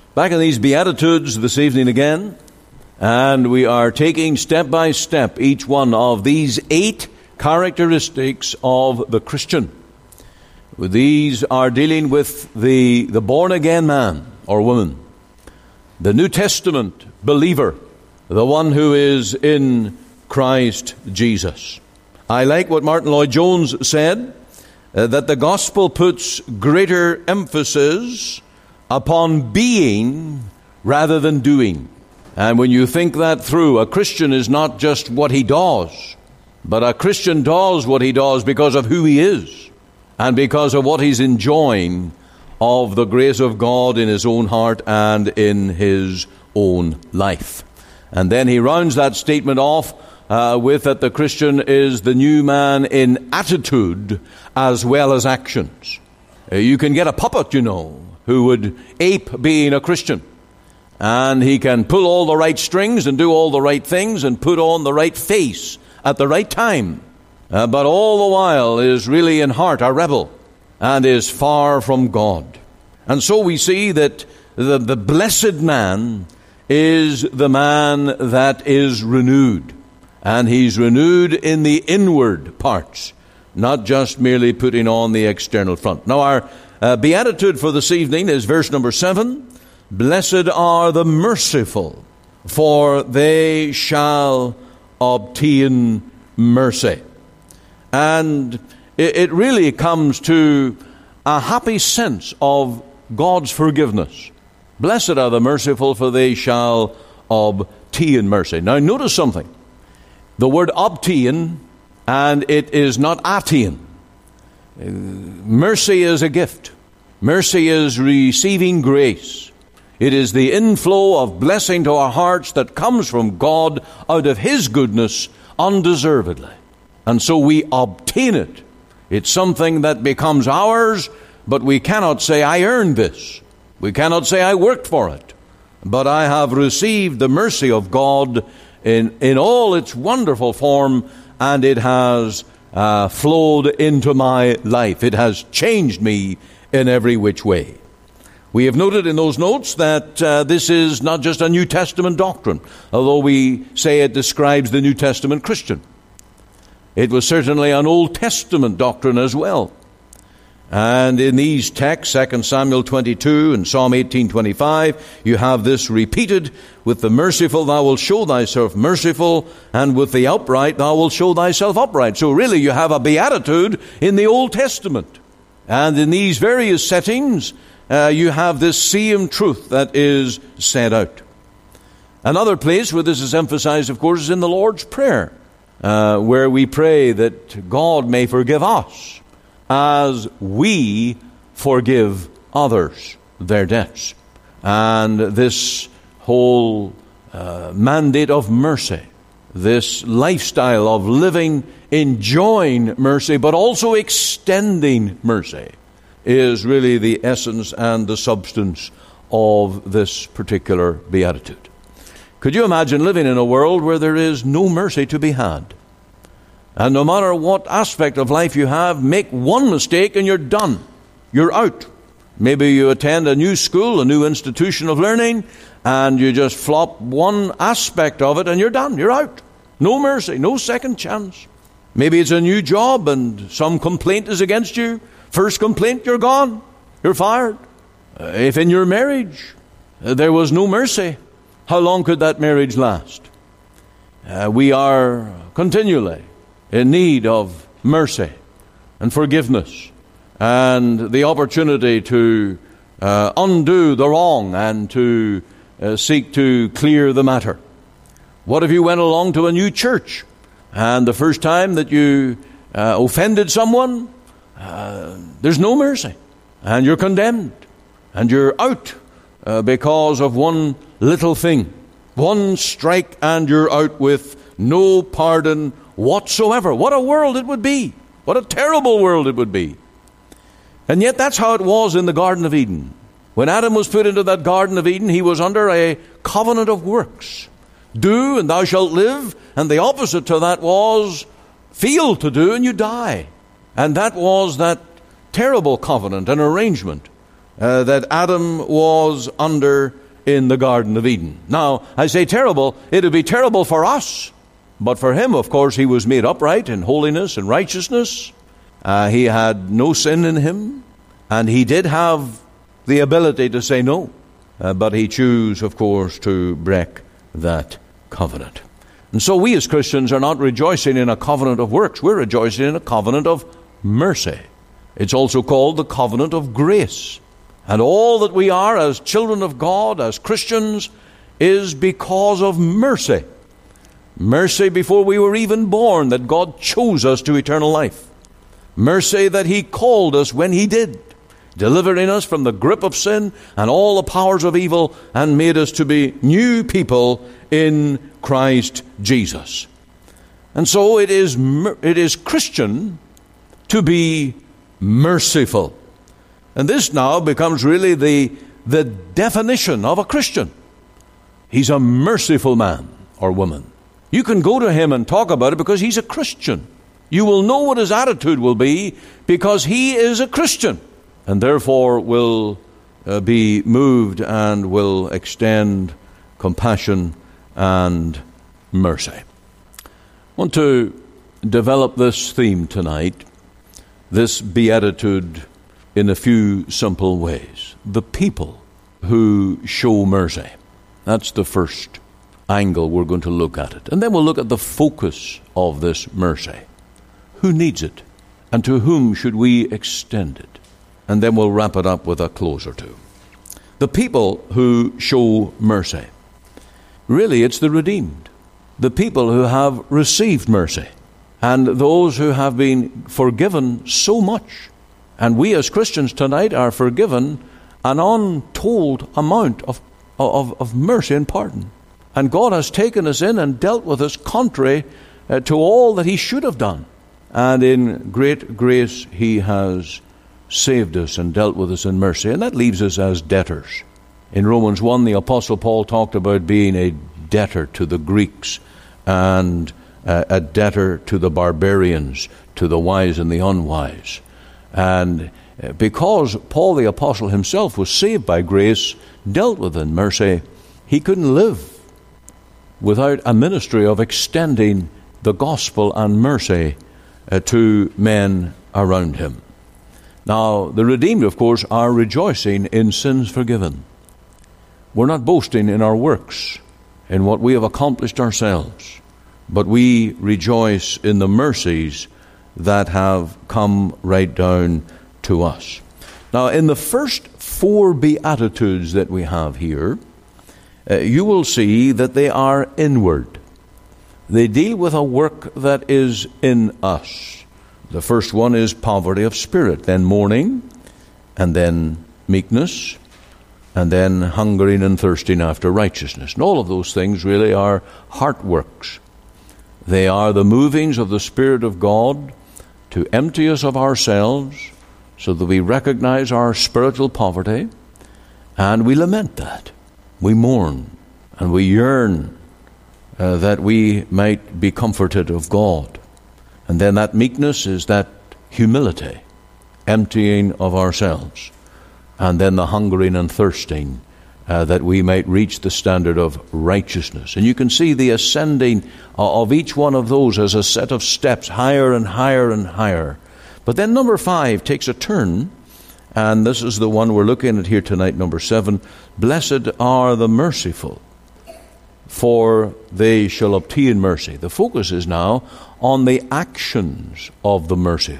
Back in these Beatitudes this evening again, and we are taking step by step each one of these 8 characteristics of the Christian. These are dealing with the born-again man or woman, the New Testament believer, the one who is in Christ Jesus. I like what Martin Lloyd-Jones said, that the gospel puts greater emphasis upon being rather than doing. And when you think that through, a Christian is not just what he does, but a Christian does what he does because of who he is and because of what he's enjoying of the grace of God in his own heart and in his own life. And then he rounds that statement off with that the Christian is the new man in attitude as well as actions. You can get a puppet, who would ape being a Christian. And he can pull all the right strings and do all the right things and put on the right face at the right time. But all the while is really in heart a rebel and is far from God. And so we see that the blessed man is the man that is renewed. And he's renewed in the inward parts, not just merely putting on the external front. Now our beatitude for this evening is verse number 7. Blessed are the merciful, for they shall obtain mercy. And it really comes to a happy sense of God's forgiveness. Blessed are the merciful, for they shall obtain mercy. Now notice something. The word obtain, and it is not attain. Mercy is a gift. Mercy is receiving grace. It is the inflow of blessing to our hearts that comes from God out of His goodness undeservedly. And so we obtain it. It's something that becomes ours, but we cannot say, I earned this. We cannot say, I worked for it. But I have received the mercy of God in all its wonderful form, and it has flowed into my life. It has changed me in every which way. We have noted in those notes that this is not just a New Testament doctrine, although we say it describes the New Testament Christian. It was certainly an Old Testament doctrine as well. And in these texts, 2 Samuel 22 and Psalm 18:25, you have this repeated: with the merciful thou wilt show thyself merciful, and with the upright thou wilt show thyself upright. So really you have a beatitude in the Old Testament. And in these various settings, you have this same truth that is set out. Another place where this is emphasized, of course, is in the Lord's Prayer, where we pray that God may forgive us as we forgive others their debts. And this whole mandate of mercy, this lifestyle of living, enjoying mercy, but also extending mercy, is really the essence and the substance of this particular beatitude. Could you imagine living in a world where there is no mercy to be had? And no matter what aspect of life you have, make one mistake and you're done. You're out. Maybe you attend a new school, a new institution of learning, and you just flop one aspect of it and you're done. You're out. No mercy, no second chance. Maybe it's a new job and some complaint is against you. First complaint, you're gone. You're fired. If in your marriage there was no mercy, how long could that marriage last? We are continually in need of mercy and forgiveness and the opportunity to undo the wrong and to seek to clear the matter. What if you went along to a new church and the first time that you offended someone, there's no mercy and you're condemned and you're out because of one little thing. One strike and you're out with no pardon whatsoever. What a world it would be. What a terrible world it would be. And yet that's how it was in the Garden of Eden. When Adam was put into that Garden of Eden, he was under a covenant of works. Do and thou shalt live. And the opposite to that was fail to do and you die. And that was that terrible covenant and arrangement that Adam was under in the Garden of Eden. Now, I say terrible, it would be terrible for us. But for him, of course, he was made upright in holiness and righteousness. He had no sin in him. And he did have the ability to say no. But he chose, of course, to break that covenant. And so we as Christians are not rejoicing in a covenant of works. We're rejoicing in a covenant of mercy. It's also called the covenant of grace. And all that we are as children of God, as Christians, is because of mercy. Mercy before we were even born, that God chose us to eternal life. Mercy that he called us when he did, delivering us from the grip of sin and all the powers of evil, and made us to be new people in Christ Jesus. And so it is Christian to be merciful. And this now becomes really the definition of a Christian. He's a merciful man or woman. You can go to him and talk about it because he's a Christian. You will know what his attitude will be because he is a Christian, and therefore will be moved and will extend compassion and mercy. I want to develop this theme tonight, this beatitude, in a few simple ways. The people who show mercy. That's the first angle we're going to look at it. And then we'll look at the focus of this mercy. Who needs it? And to whom should we extend it? And then we'll wrap it up with a close or two. The people who show mercy. Really, it's the redeemed. The people who have received mercy. And those who have been forgiven so much. And we as Christians tonight are forgiven an untold amount of mercy and pardon. And God has taken us in and dealt with us contrary to all that he should have done. And in great grace he has saved us and dealt with us in mercy. And that leaves us as debtors. In Romans 1, the Apostle Paul talked about being a debtor to the Greeks and a debtor to the barbarians, to the wise and the unwise. And because Paul the Apostle himself was saved by grace, dealt with in mercy, he couldn't live without a ministry of extending the gospel and mercy to men around him. Now, the redeemed, of course, are rejoicing in sins forgiven. We're not boasting in our works, in what we have accomplished ourselves, but we rejoice in the mercies that have come right down to us. Now, in the first 4 Beatitudes that we have here, you will see that they are inward. They deal with a work that is in us. The first one is poverty of spirit, then mourning, and then meekness, and then hungering and thirsting after righteousness. And all of those things really are heart works. They are the movings of the Spirit of God to empty us of ourselves so that we recognize our spiritual poverty, and we lament that. We mourn and we yearn that we might be comforted of God. And then that meekness is that humility, emptying of ourselves. And then the hungering and thirsting that we might reach the standard of righteousness. And you can see the ascending of each one of those as a set of steps, higher and higher and higher. But then number 5 takes a turn, and this is the one we're looking at here tonight, number 7. Blessed are the merciful, for they shall obtain mercy. The focus is now on the actions of the mercy.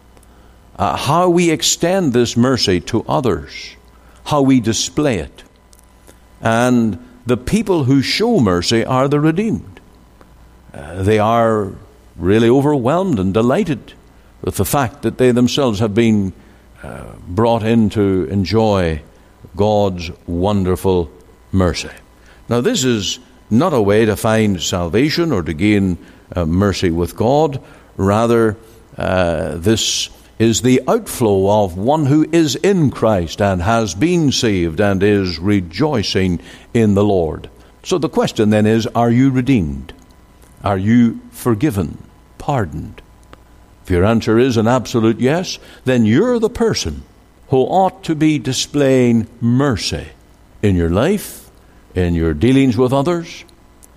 How we extend this mercy to others, how we display it. And the people who show mercy are the redeemed. They are really overwhelmed and delighted with the fact that they themselves have been brought in to enjoy God's wonderful mercy. Now, this is not a way to find salvation or to gain mercy with God. Rather, this is the outflow of one who is in Christ and has been saved and is rejoicing in the Lord. So the question then is, are you redeemed? Are you forgiven, pardoned? If your answer is an absolute yes, then you're the person who ought to be displaying mercy in your life, in your dealings with others,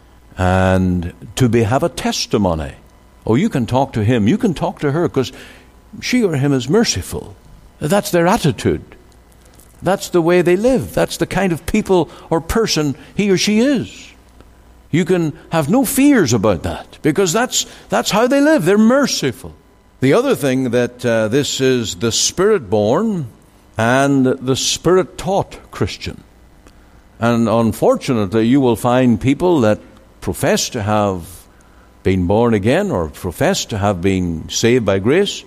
and to have a testimony. Oh, you can talk to him, you can talk to her, because she or him is merciful. That's their attitude. That's the way they live. That's the kind of people or person he or she is. You can have no fears about that, because that's how they live. They're merciful. The other thing that this is the Spirit-born and the Spirit-taught Christian. And unfortunately, you will find people that profess to have been born again or profess to have been saved by grace,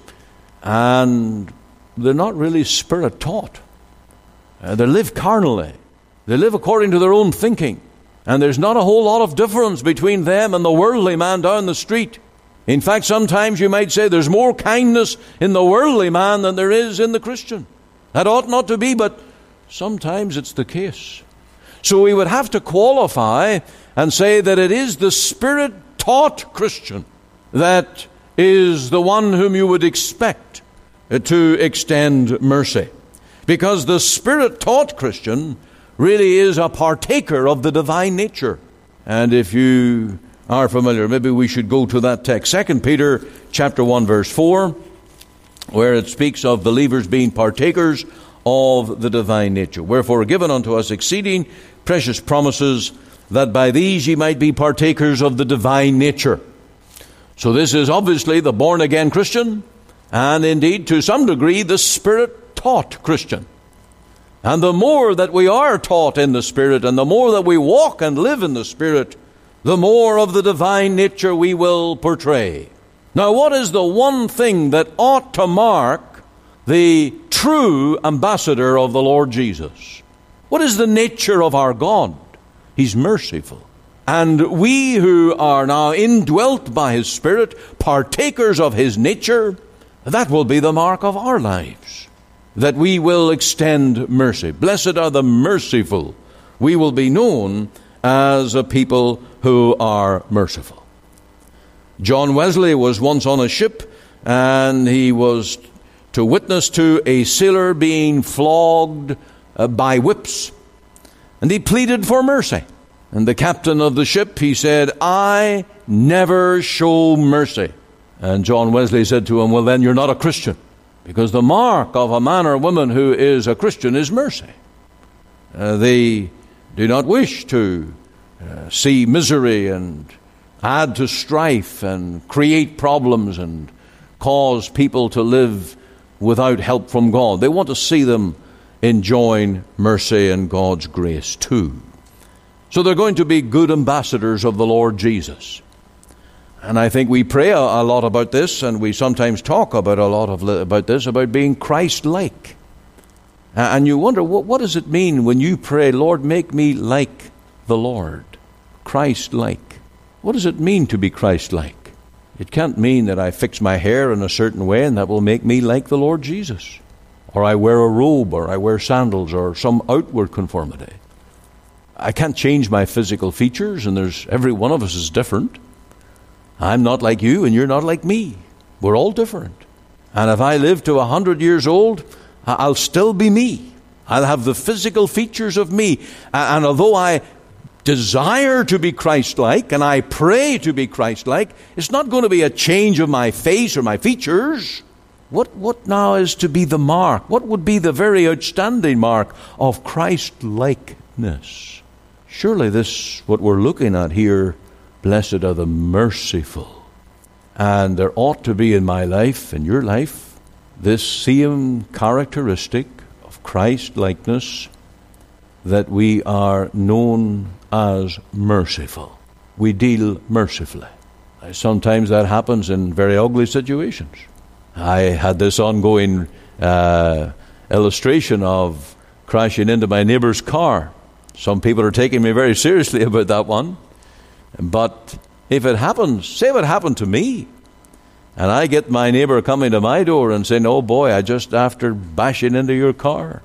and they're not really Spirit-taught. They live carnally. They live according to their own thinking. And there's not a whole lot of difference between them and the worldly man down the street. In fact, sometimes you might say there's more kindness in the worldly man than there is in the Christian. That ought not to be, but sometimes it's the case. So we would have to qualify and say that it is the Spirit-taught Christian that is the one whom you would expect to extend mercy. Because the Spirit-taught Christian really is a partaker of the divine nature. And if you are familiar, maybe we should go to that text. 2 Peter chapter 1 verse 4, where it speaks of believers being partakers of the divine nature. Wherefore given unto us exceeding precious promises, that by these ye might be partakers of the divine nature. So this is obviously the born-again Christian, and indeed to some degree the Spirit-taught Christian. And the more that we are taught in the Spirit, and the more that we walk and live in the Spirit, the more of the divine nature we will portray. Now, what is the one thing that ought to mark the true ambassador of the Lord Jesus? What is the nature of our God? He's merciful. And we who are now indwelt by His Spirit, partakers of His nature, that will be the mark of our lives, that we will extend mercy. Blessed are the merciful. We will be known as a people who are merciful. John Wesley was once on a ship, and he was to witness to a sailor being flogged by whips. And he pleaded for mercy. And the captain of the ship, he said, "I never show mercy." And John Wesley said to him, "Well, then you're not a Christian. Because the mark of a man or woman who is a Christian is mercy." They do not wish to see misery and add to strife and create problems and cause people to live without help from God. They want to see them enjoying mercy and God's grace too. So they're going to be good ambassadors of the Lord Jesus. And I think we pray a lot about this, and we sometimes talk about about this, about being Christ-like. And you wonder, what does it mean when you pray, "Lord, make me like the Lord"? Christ-like. What does it mean to be Christ-like? It can't mean that I fix my hair in a certain way and that will make me like the Lord Jesus. Or I wear a robe, or I wear sandals, or some outward conformity. I can't change my physical features, and every one of us is different. I'm not like you, and you're not like me. We're all different. And if I live to 100 years old, I'll still be me. I'll have the physical features of me. And although I desire to be Christ-like, and I pray to be Christ-like, it's not going to be a change of my face or my features. What now is to be the mark? What would be the very outstanding mark of Christ-likeness? Surely this, what we're looking at here, blessed are the merciful. And there ought to be in my life, in your life, this same characteristic of Christ-likeness, that we are known as merciful. We deal mercifully. Sometimes that happens in very ugly situations. I had this ongoing illustration of crashing into my neighbor's car. Some people are taking me very seriously about that one. But if it happens, say if it happened to me, and I get my neighbor coming to my door and saying, "Oh boy, I just after bashing into your car."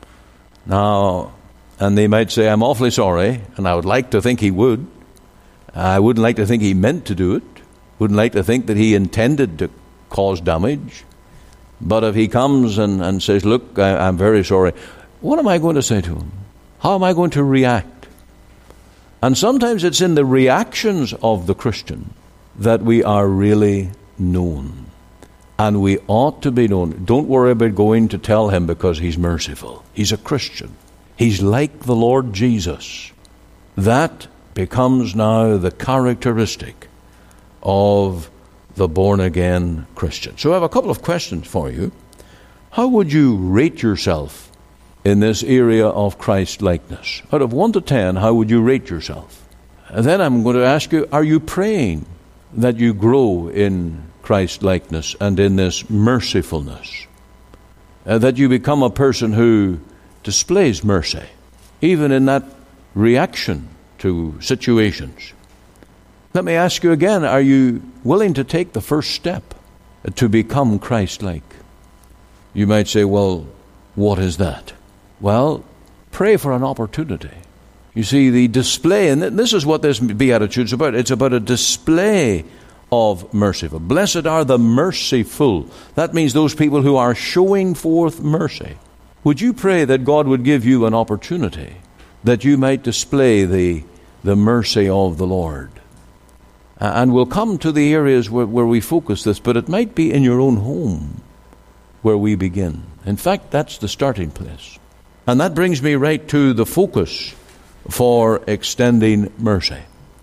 Now, and they might say, "I'm awfully sorry," and I would like to think he would. I wouldn't like to think he meant to do it. Wouldn't like to think that he intended to cause damage. But if he comes and says, look, I'm very sorry, what am I going to say to him? How am I going to react? And sometimes it's in the reactions of the Christian that we are really known. And we ought to be known. Don't worry about going to tell him because he's merciful. He's a Christian. He's like the Lord Jesus. That becomes now the characteristic of the born-again Christian. So I have a couple of questions for you. How would you rate yourself in this area of Christ-likeness? Out of 1 to 10, how would you rate yourself? And then I'm going to ask you, are you praying that you grow in Christ-likeness and in this mercifulness? That you become a person who displays mercy, even in that reaction to situations. Let me ask you again, are you willing to take the first step to become Christ-like? You might say, well, what is that? Well, pray for an opportunity. You see, the display, and this is what this beatitude is about. It's about a display of merciful. Blessed are the merciful. That means those people who are showing forth mercy. Would you pray that God would give you an opportunity that you might display the mercy of the Lord? And we'll come to the areas where we focus this, but it might be in your own home where we begin. In fact, that's the starting place. And that brings me right to the focus for extending mercy.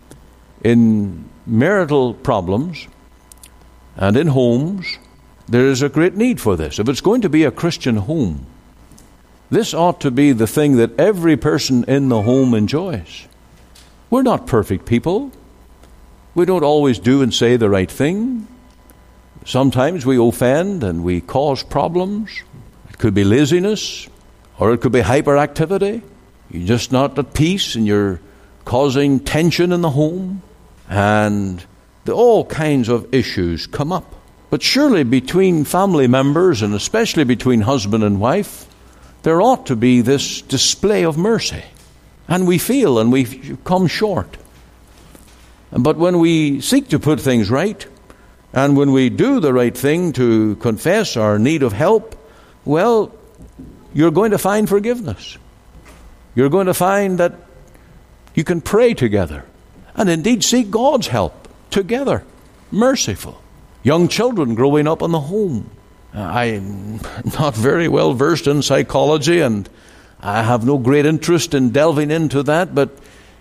In marital problems and in homes, there is a great need for this. If it's going to be a Christian home, this ought to be the thing that every person in the home enjoys. We're not perfect people. We don't always do and say the right thing. Sometimes we offend and we cause problems. It could be laziness, or it could be hyperactivity. You're just not at peace and you're causing tension in the home. And all kinds of issues come up. But surely between family members, and especially between husband and wife, there ought to be this display of mercy. And we feel and we come short. But when we seek to put things right, and when we do the right thing to confess our need of help, well, you're going to find forgiveness. You're going to find that you can pray together and indeed seek God's help together. Merciful. Young children growing up in the home. I'm not very well versed in psychology, and I have no great interest in delving into that, but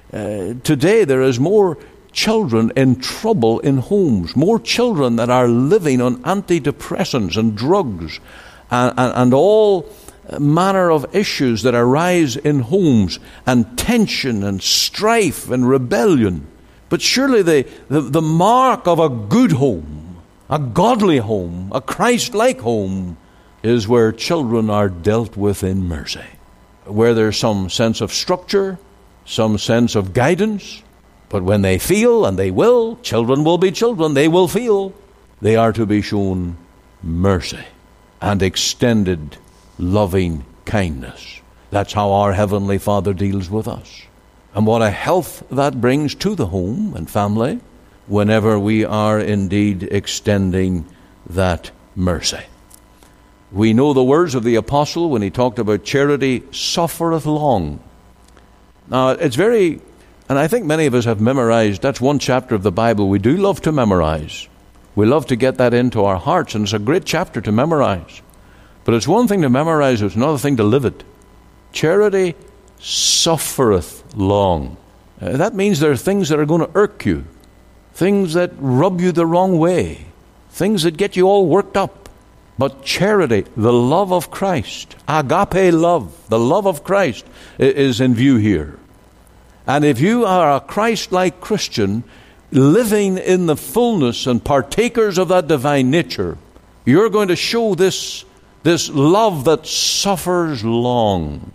today there is more children in trouble in homes, more children that are living on antidepressants and drugs and all manner of issues that arise in homes, and tension and strife and rebellion. But surely the mark of a good home, a godly home, a Christ-like home, is where children are dealt with in mercy, where there's some sense of structure, some sense of guidance. But when they feel, and they will, children will be children, they will feel, they are to be shown mercy and extended loving kindness. That's how our Heavenly Father deals with us. And what a health that brings to the home and family whenever we are indeed extending that mercy. We know the words of the apostle when he talked about charity suffereth long. Now, it's very... And I think many of us have memorized, that's one chapter of the Bible we do love to memorize. We love to get that into our hearts, and it's a great chapter to memorize. But it's one thing to memorize, it's another thing to live it. Charity suffereth long. That means there are things that are going to irk you, things that rub you the wrong way, things that get you all worked up. But charity, the love of Christ, agape love, the love of Christ is in view here. And if you are a Christ-like Christian, living in the fullness and partakers of that divine nature, you're going to show this love that suffers long.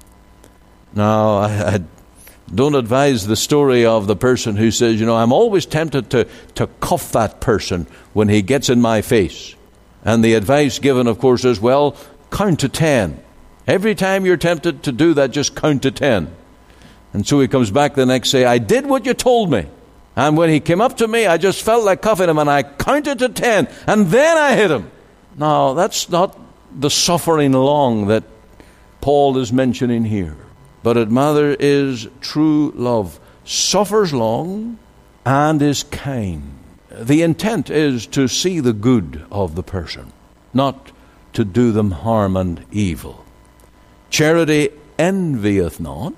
Now, I don't advise the story of the person who says, I'm always tempted to cuff that person when he gets in my face. And the advice given, of course, is, well, count to 10. Every time you're tempted to do that, just count to 10. And so he comes back the next day, I did what you told me. And when he came up to me, I just felt like cuffing him, and I counted to 10, and then I hit him. Now, that's not the suffering long that Paul is mentioning here, but it rather is true love. Suffers long and is kind. The intent is to see the good of the person, not to do them harm and evil. Charity envieth not,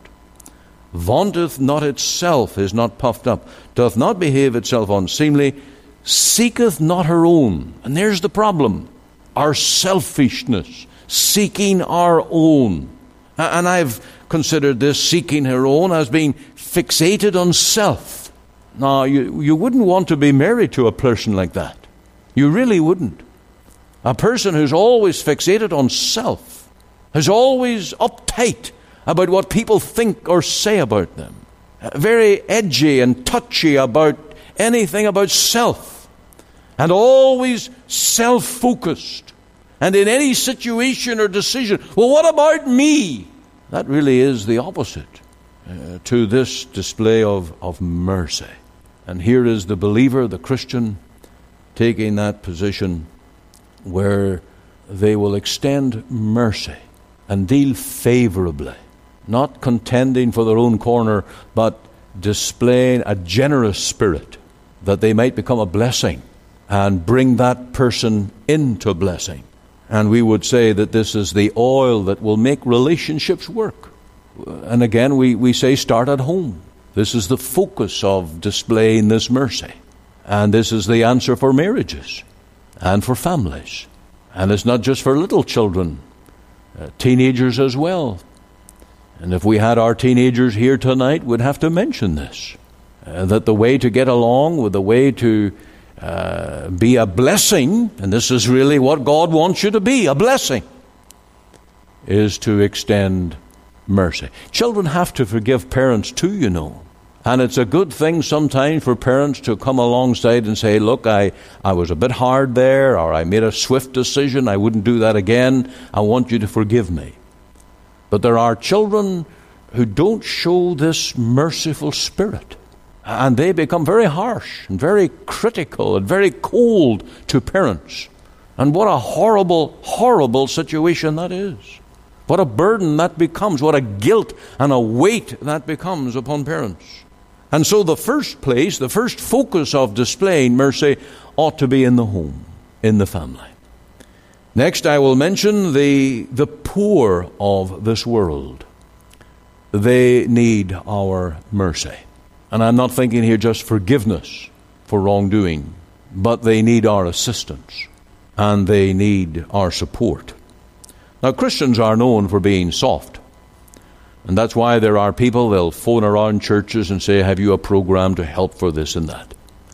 vaunteth not itself, is not puffed up, doth not behave itself unseemly, seeketh not her own. And there's the problem. Our selfishness, seeking our own. And I've considered this seeking her own as being fixated on self. Now, you wouldn't want to be married to a person like that. You really wouldn't. A person who's always fixated on self, who's always uptight about what people think or say about them, very edgy and touchy about anything about self, and always self-focused, and in any situation or decision, well, what about me? That really is the opposite to this display of mercy. And here is the believer, the Christian, taking that position where they will extend mercy and deal favorably, not contending for their own corner, but displaying a generous spirit that they might become a blessing and bring that person into blessing. And we would say that this is the oil that will make relationships work. And again, we say start at home. This is the focus of displaying this mercy. And this is the answer for marriages and for families. And it's not just for little children, teenagers as well. And if we had our teenagers here tonight, we'd have to mention this. That the way to get along, with the way to be a blessing, and this is really what God wants you to be, a blessing, is to extend mercy. Children have to forgive parents too, you know. And it's a good thing sometimes for parents to come alongside and say, look, I was a bit hard there, or I made a swift decision, I wouldn't do that again, I want you to forgive me. But there are children who don't show this merciful spirit. And they become very harsh and very critical and very cold to parents. And what a horrible, horrible situation that is. What a burden that becomes. What a guilt and a weight that becomes upon parents. And so the first place, the first focus of displaying mercy ought to be in the home, in the family. Next, I will mention the poor of this world. They need our mercy. And I'm not thinking here just forgiveness for wrongdoing, but they need our assistance and they need our support. Now, Christians are known for being soft. And that's why there are people, they'll phone around churches and say, have you a program to help for this and that?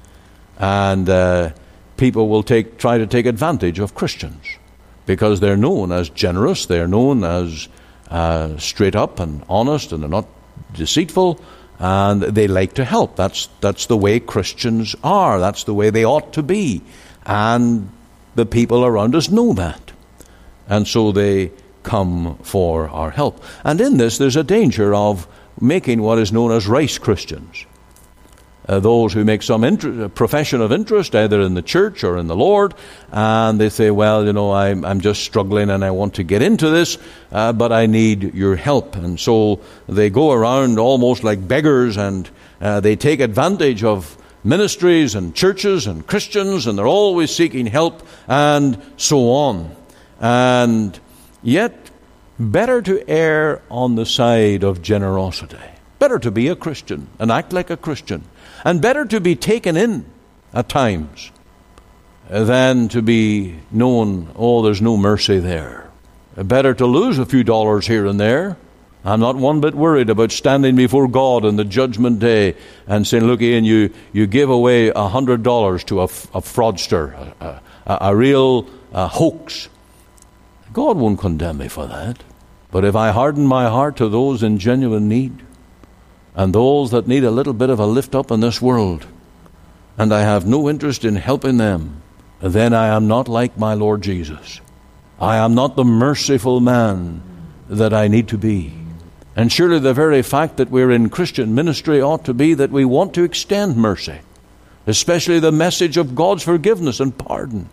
And people will try to take advantage of Christians because they're known as generous, they're known as straight up and honest, and they're not deceitful, and they like to help. That's the way Christians are. That's the way they ought to be. And the people around us know that. And so they come for our help. And in this, there's a danger of making what is known as race Christians. Those who make some profession of interest, either in the church or in the Lord, and they say, well, you know, I'm just struggling and I want to get into this, but I need your help. And so they go around almost like beggars, and they take advantage of ministries and churches and Christians, and they're always seeking help and so on. And yet, better to err on the side of generosity. Better to be a Christian and act like a Christian. And better to be taken in at times than to be known, oh, there's no mercy there. Better to lose a few dollars here and there. I'm not one bit worried about standing before God on the judgment day and saying, look, Ian, you give away $100 to a fraudster, a real hoax. God won't condemn me for that. But if I harden my heart to those in genuine need, and those that need a little bit of a lift up in this world, and I have no interest in helping them, then I am not like my Lord Jesus. I am not the merciful man that I need to be. And surely the very fact that we're in Christian ministry ought to be that we want to extend mercy, especially the message of God's forgiveness and pardon.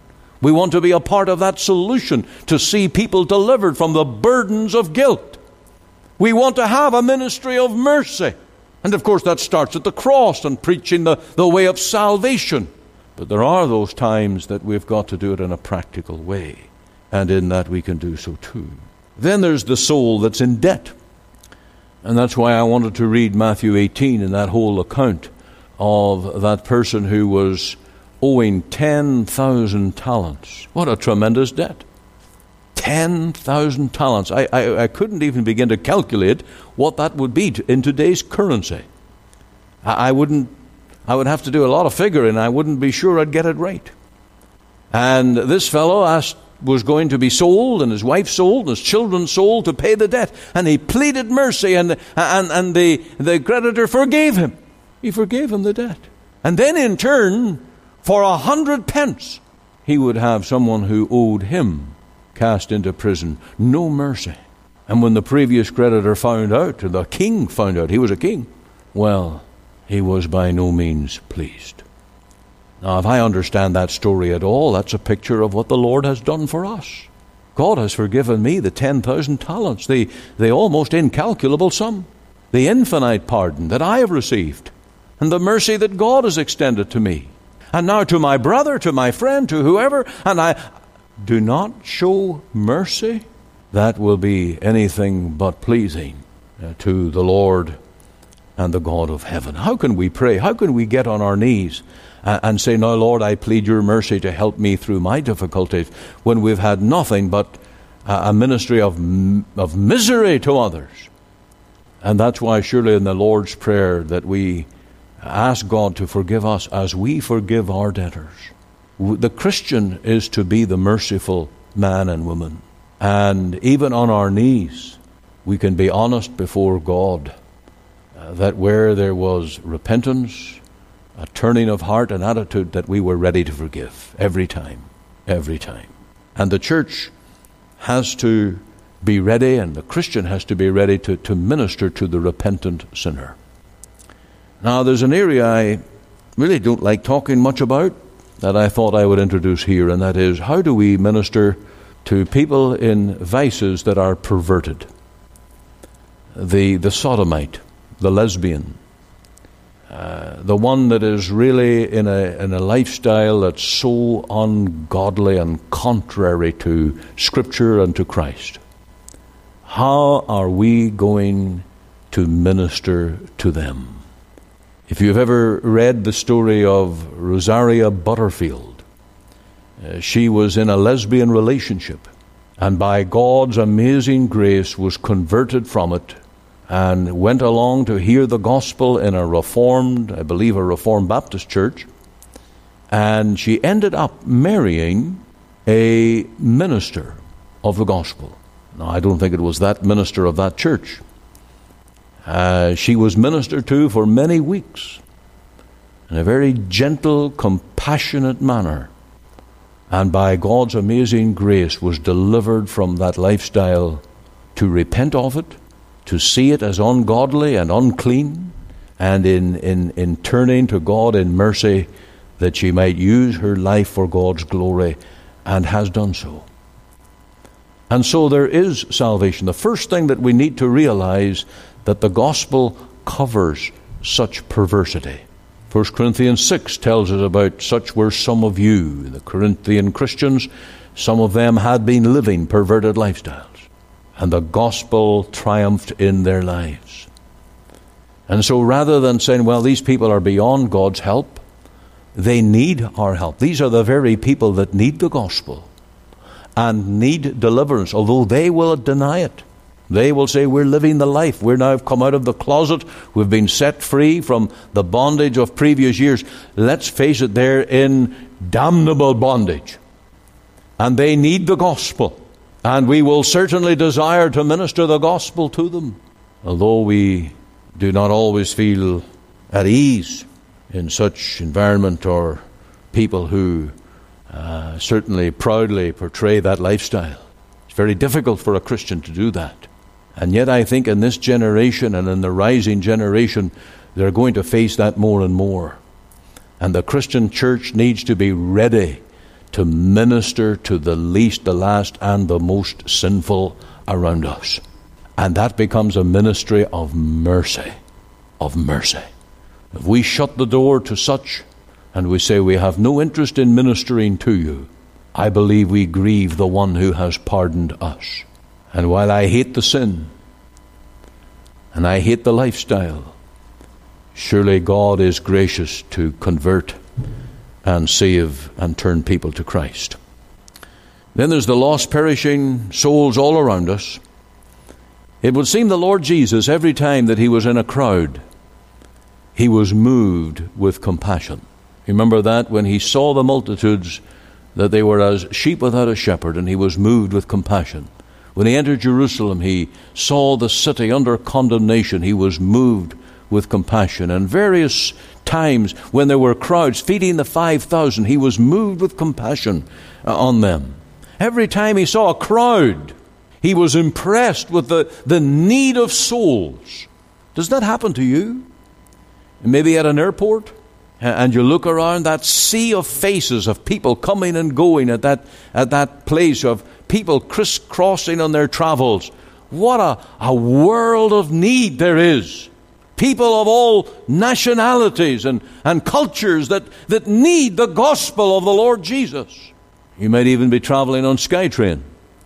We want to be a part of that solution to see people delivered from the burdens of guilt. We want to have a ministry of mercy. And of course that starts at the cross and preaching the way of salvation. But there are those times that we've got to do it in a practical way. And in that we can do so too. Then there's the soul that's in debt. And that's why I wanted to read Matthew 18 and that whole account of that person who was owing 10,000 talents. What a tremendous debt. 10,000 talents. I couldn't even begin to calculate what that would be in today's currency. I would have to do a lot of figuring. I wouldn't be sure I'd get it right. And this fellow was going to be sold, and his wife sold, and his children sold to pay the debt. And he pleaded mercy, and the creditor forgave him. He forgave him the debt. And then in turn, for 100 pence, he would have someone who owed him cast into prison. No mercy. And when the previous creditor found out, or the king found out, he was a king, well, he was by no means pleased. Now, if I understand that story at all, that's a picture of what the Lord has done for us. God has forgiven me the 10,000 talents, the almost incalculable sum, the infinite pardon that I have received, and the mercy that God has extended to me. And now to my brother, to my friend, to whoever, and I do not show mercy, that will be anything but pleasing to the Lord and the God of heaven. How can we pray? How can we get on our knees and say, "Now, Lord, I plead your mercy to help me through my difficulties," when we've had nothing but a ministry of misery to others? And that's why surely in the Lord's Prayer that we ask God to forgive us as we forgive our debtors. The Christian is to be the merciful man and woman. And even on our knees, we can be honest before God that where there was repentance, a turning of heart and attitude, that we were ready to forgive every time. And the church has to be ready, and the Christian has to be ready to minister to the repentant sinner. Now, there's an area I really don't like talking much about that I thought I would introduce here, and that is, how do we minister to people in vices that are perverted? The sodomite, the lesbian, the one that is really in a lifestyle that's so ungodly and contrary to Scripture and to Christ. How are we going to minister to them? If you've ever read the story of Rosaria Butterfield, she was in a lesbian relationship, and by God's amazing grace was converted from it and went along to hear the gospel in a Reformed Baptist church, and she ended up marrying a minister of the gospel. Now, I don't think it was that minister of that church. She was ministered to for many weeks in a very gentle, compassionate manner, and by God's amazing grace was delivered from that lifestyle to repent of it, to see it as ungodly and unclean, and in turning to God in mercy, that she might use her life for God's glory, and has done so. And so there is salvation. The first thing that we need to realize, that the gospel covers such perversity. 1 Corinthians 6 tells us about such were some of you. The Corinthian Christians, some of them had been living perverted lifestyles, and the gospel triumphed in their lives. And so rather than saying, well, these people are beyond God's help, they need our help. These are the very people that need the gospel and need deliverance, although they will deny it. They will say, we're living the life. We're now come out of the closet. We've been set free from the bondage of previous years. Let's face it, they're in damnable bondage. And they need the gospel. And we will certainly desire to minister the gospel to them, although we do not always feel at ease in such environment, or people who certainly proudly portray that lifestyle. It's very difficult for a Christian to do that. And yet I think in this generation and in the rising generation, they're going to face that more and more. And the Christian church needs to be ready to minister to the least, the last, and the most sinful around us. And that becomes a ministry of mercy, of mercy. If we shut the door to such, and we say we have no interest in ministering to you, I believe we grieve the one who has pardoned us. And while I hate the sin, and I hate the lifestyle, surely God is gracious to convert and save and turn people to Christ. Then there's the lost, perishing souls all around us. It would seem the Lord Jesus, every time that he was in a crowd, he was moved with compassion. Remember that when he saw the multitudes, that they were as sheep without a shepherd, and he was moved with compassion. When he entered Jerusalem, he saw the city under condemnation. He was moved with compassion. And various times when there were crowds feeding the 5,000, he was moved with compassion on them. Every time he saw a crowd, he was impressed with the need of souls. Does that happen to you? Maybe at an airport, and you look around, that sea of faces of people coming and going at that place, of people crisscrossing on their travels. What a world of need there is. People of all nationalities and cultures that need the gospel of the Lord Jesus. You might even be traveling on SkyTrain.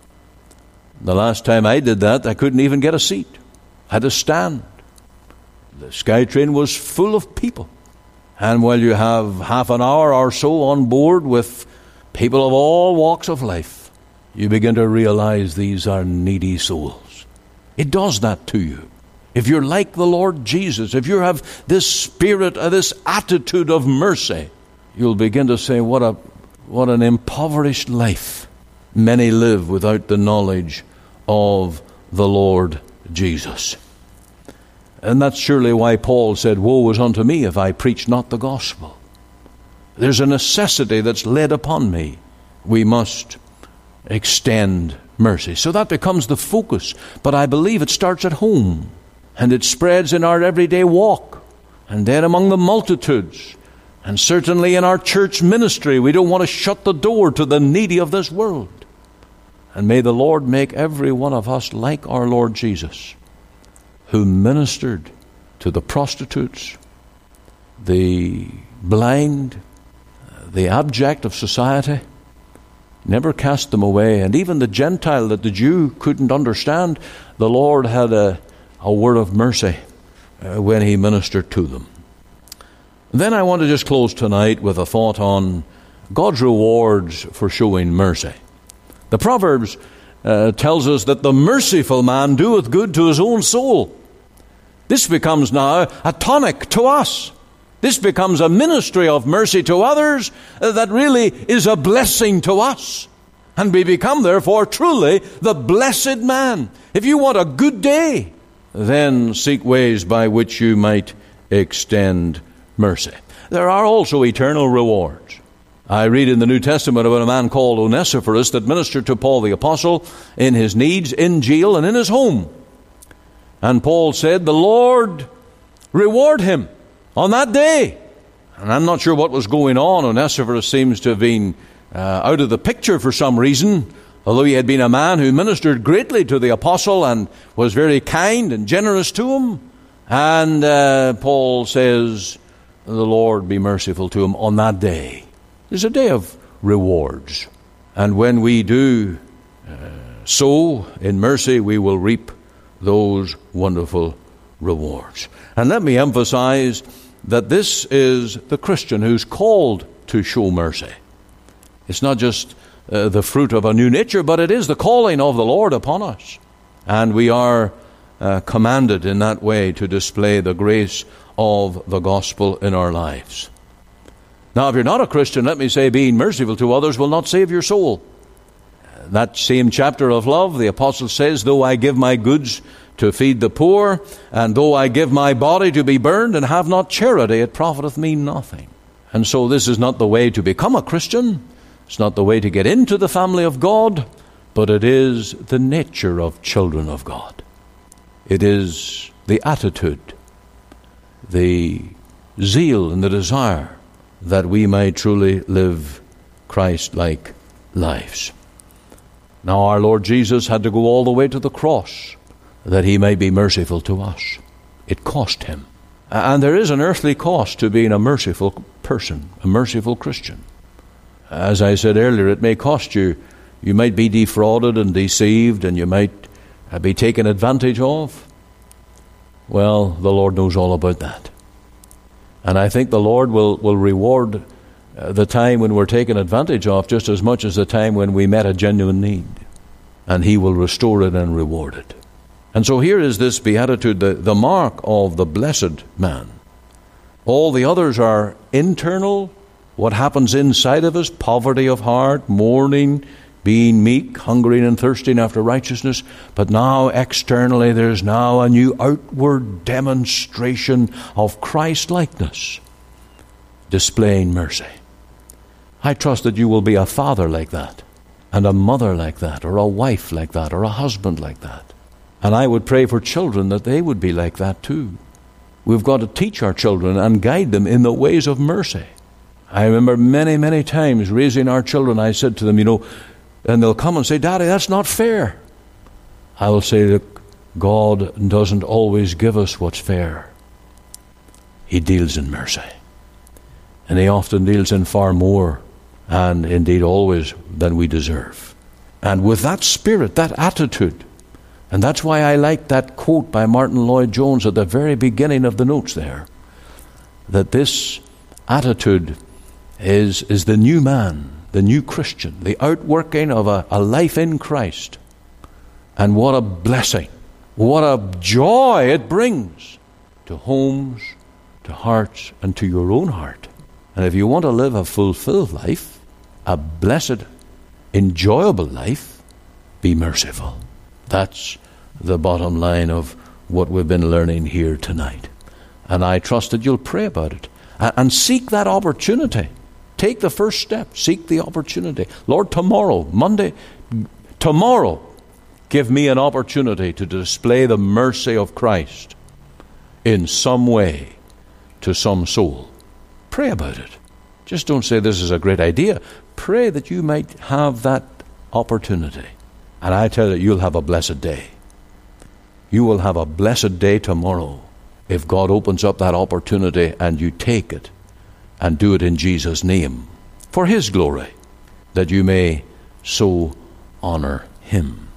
The last time I did that, I couldn't even get a seat. I had to stand. The SkyTrain was full of people. And while you have half an hour or so on board with people of all walks of life, you begin to realize these are needy souls. It does that to you. If you're like the Lord Jesus, if you have this spirit, this attitude of mercy, you'll begin to say, what an impoverished life many live without the knowledge of the Lord Jesus. And that's surely why Paul said, woe is unto me if I preach not the gospel. There's a necessity that's laid upon me. We must extend mercy. So that becomes the focus. But I believe it starts at home, and it spreads in our everyday walk, and then among the multitudes, and certainly in our church ministry. We don't want to shut the door to the needy of this world. And may the Lord make every one of us like our Lord Jesus, who ministered to the prostitutes, the blind, the abject of society, never cast them away. And even the Gentile that the Jew couldn't understand, the Lord had a word of mercy when he ministered to them. Then I want to just close tonight with a thought on God's rewards for showing mercy. The Proverbs tells us that the merciful man doeth good to his own soul. This becomes now a tonic to us. This becomes a ministry of mercy to others that really is a blessing to us. And we become, therefore, truly the blessed man. If you want a good day, then seek ways by which you might extend mercy. There are also eternal rewards. I read in the New Testament about a man called Onesiphorus that ministered to Paul the Apostle in his needs, in jail, and in his home. And Paul said, the Lord reward him on that day. And I'm not sure what was going on. Onesiphorus seems to have been out of the picture for some reason, although he had been a man who ministered greatly to the apostle and was very kind and generous to him. And Paul says, the Lord be merciful to him on that day. There's a day of rewards. And when we do sow in mercy, we will reap those wonderful rewards. And let me emphasize that this is the Christian who's called to show mercy. It's not just the fruit of a new nature, but it is the calling of the Lord upon us. And we are commanded in that way to display the grace of the gospel in our lives. Now, if you're not a Christian, let me say, being merciful to others will not save your soul. That same chapter of love, the apostle says, though I give my goods to feed the poor, and though I give my body to be burned, and have not charity, it profiteth me nothing. And so this is not the way to become a Christian. It's not the way to get into the family of God, but it is the nature of children of God. It is the attitude, the zeal and the desire that we may truly live Christ-like lives. Now our Lord Jesus had to go all the way to the cross that he may be merciful to us. It cost him. And there is an earthly cost to being a merciful person, a merciful Christian. As I said earlier, it may cost you. You might be defrauded and deceived, and you might be taken advantage of. Well, the Lord knows all about that. And I think the Lord will reward the time when we're taken advantage of just as much as the time when we met a genuine need. And he will restore it and reward it. And so here is this beatitude, the mark of the blessed man. All the others are internal, what happens inside of us, poverty of heart, mourning, being meek, hungering and thirsting after righteousness. But now externally there's now a new outward demonstration of Christ-likeness, displaying mercy. I trust that you will be a father like that, and a mother like that, or a wife like that, or a husband like that. And I would pray for children that they would be like that too. We've got to teach our children and guide them in the ways of mercy. I remember many, many times raising our children, I said to them, and they'll come and say, Daddy, that's not fair. I will say, look, God doesn't always give us what's fair. He deals in mercy. And he often deals in far more, and indeed always, than we deserve. And with that spirit, that attitude, and that's why I like that quote by Martin Lloyd-Jones at the very beginning of the notes there, that this attitude is the new man, the new Christian, the outworking of a life in Christ. And what a blessing, what a joy it brings to homes, to hearts, and to your own heart. And if you want to live a fulfilled life, a blessed, enjoyable life, be merciful. That's the bottom line of what we've been learning here tonight. And I trust that you'll pray about it and seek that opportunity. Take the first step. Seek the opportunity. Lord, Monday, tomorrow, give me an opportunity to display the mercy of Christ in some way to some soul. Pray about it. Just don't say this is a great idea. Pray that you might have that opportunity. And I tell you, you'll have a blessed day. You will have a blessed day tomorrow if God opens up that opportunity and you take it and do it in Jesus' name for His glory, that you may so honor Him.